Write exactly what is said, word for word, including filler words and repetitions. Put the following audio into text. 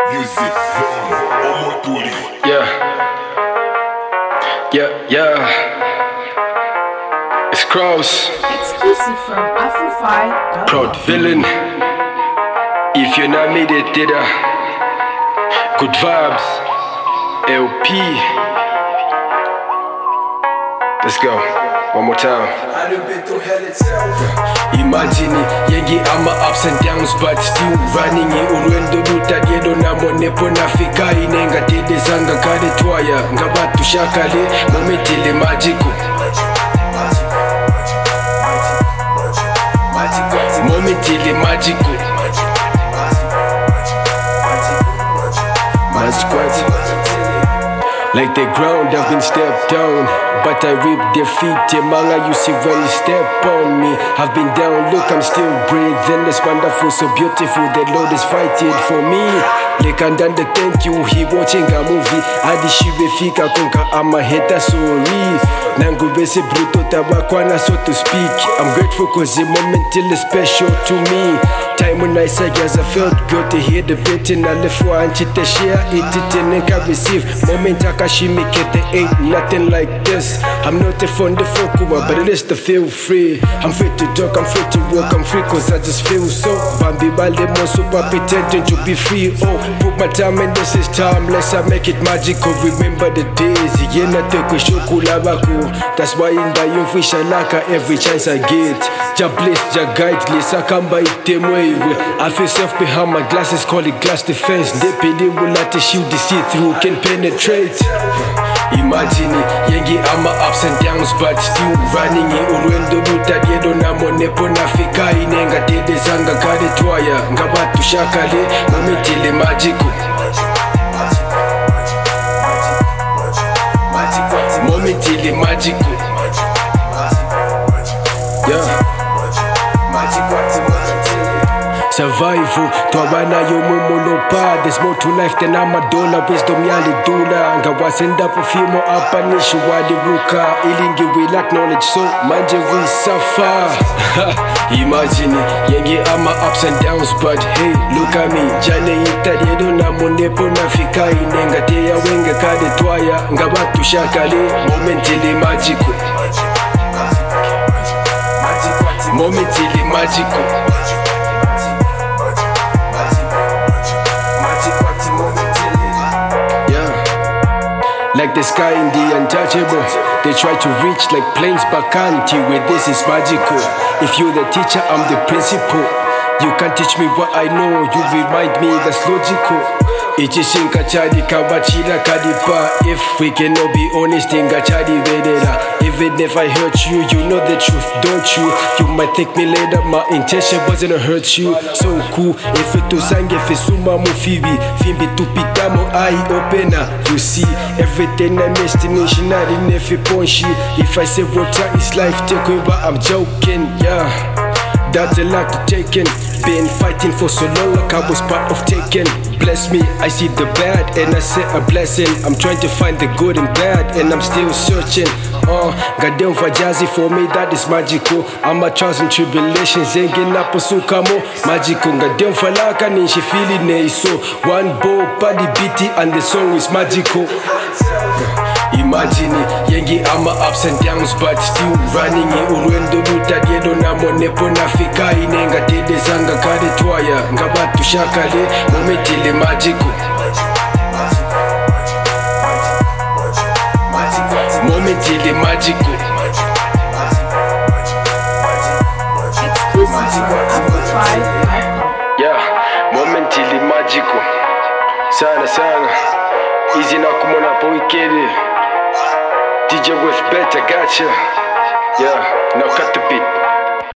Music from Omoturi. Yeah, yeah, yeah. It's Kraus, Exclusive from Afrofy. proud villain. If you're not made it, did I? Good vibes, L P. Let's go, one more time. I done been through hell itself. Imagine it, yengi ama ups and downs, but still running it. Urwendo lutagendo na monepo nafika inenga tede zanga kare twaya ngabatu shakale momentile magical. Momentile magical. Magical. Like the ground, I've been stepped down, but I reap defeat. Manga, you see when you step on me. I've been down, look, I'm still breathing. It's wonderful, so beautiful. The Lord is fighting for me. Like and the thank you, he watching a movie. Adi shibe fika konka, I'm a hater, sorry. Nangu bese bruto tabakwana, so to speak. I'm grateful cause the moment till is special to me. Time when I say yes, I felt good to hear the beating. I left for and chita share it, it and can receive. Moment Akashimi kete ain't nothing like this. I'm not a fond of Fokuma, but it is to feel free. I'm free to talk, I'm free to walk, I'm free cause I just feel so. Bambi Balde super pretending to be free. Oh, put my time in this is timeless, I make it magical. Remember the days, yena teko shokulabaku. That's why in the young fish I like every chance I get. Ja bless, ja guide, lisa kamba itemwe. I feel self behind my glasses, call it glass defense. Depende will let the shield the see through can penetrate. Imagine it, yengi ama ups and downs, but still running it. Urwendo lutagendo na monepo nafika inenga tede zanga kare twaya ngabatu shakale momentile magical. Momentile magical. Yeah. Survival, twabana yo mumolopa. There's more to life than I'm a dollar. Wisdom yali dula. Nga wasenda perfume apa nishu wadi ruka. Ilingi we lack knowledge, so manje we suffer. Imagine it, yengi ama ups and downs, but hey, look at me. Jane itadiedo na monepo nafika inenga teya wenga kade twaya. Nga batu shakale, momentile magical. Momentile magical. Like the sky in the untouchable. They try to reach like planes but can't. Where this is magical. If you're the teacher, I'm the principal. You can't teach me what I know. You remind me that's logical. Ichishinka chadi kabachila kadipa. If we cannot be honest, inga chadi vedera. Even if I hurt you, you know the truth, don't you? You might thank me later, my intention wasn't to hurt you. So cool, if it was sangue fesuma mufibi, fimbi tupitamo eye opener. You see, everything I'm destination, I didn't if it ponchi. If I say water is life, take over, I'm joking, yeah. That's a lot to take in. Been fighting for so long, like I was part of taking. Bless me, I see the bad and I say a blessing. I'm trying to find the good and bad and I'm still searching. Uh, goddamn for jazzy for me, that is magical. I'm a trials and tribulations, zengin na posukamo. Magical, goddamn for laka ninshi feeling ne so. One bow, body beatty and the song is magical. Imagine it, yengi ama ups and downs, but still running it. Urwendo lutagendo na monepo nafika inenga tede zanga kare twaya ngabatu shakale momentile magical. Momentile magical. Exclusive from Afrofy. Yeah, momentile magical. Sana sana, easy na kumona po wikedi. D J with better, gotcha. Yeah, now cut the beat.